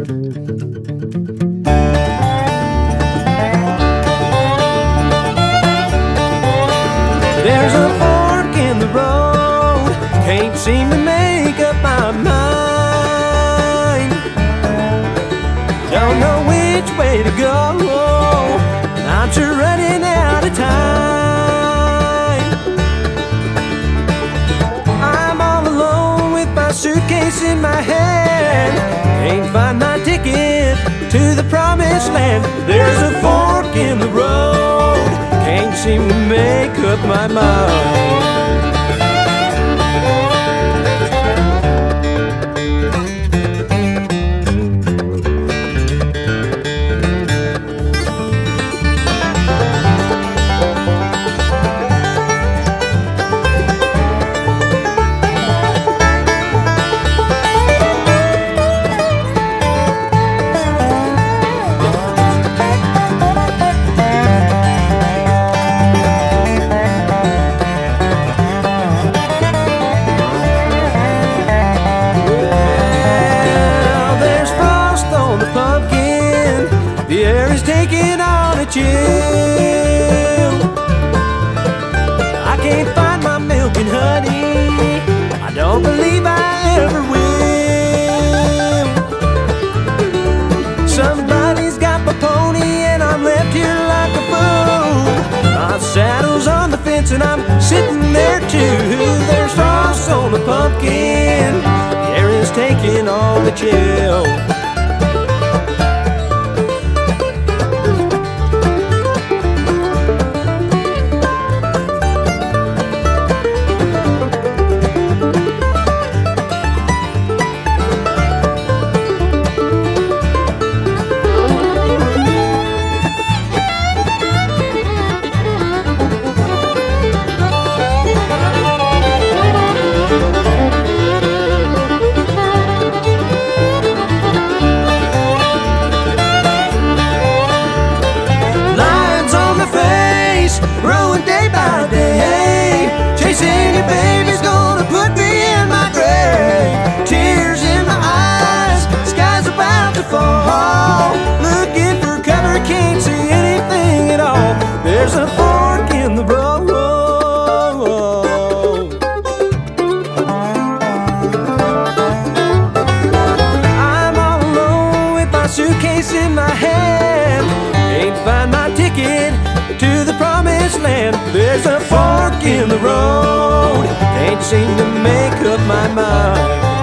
There's a fork in the road, can't seem to make up my mind. Don't know which way to go, I'm sure running out of time. I'm all alone with my suitcase in my hand, can't find my ticket to the promised land. There's a fork in the road, can't seem to make up my mind. The air is taking on a chill. I can't find my milk and honey, I don't believe I ever will. Somebody's got my pony and I'm left here like a fool. My saddle's on the fence and I'm sitting there too. There's frost on the pumpkin, the air is taking on the chill. Growing day by day, chasing your baby's gonna put me in my grave. Tears in my eyes, sky's about to fall. Looking for cover, can't see anything at all. There's a fork in the road. I'm all alone with my suitcase in my hand, can't find my ticket to the promised land. There's a fork in the road, can't seem to make up my mind.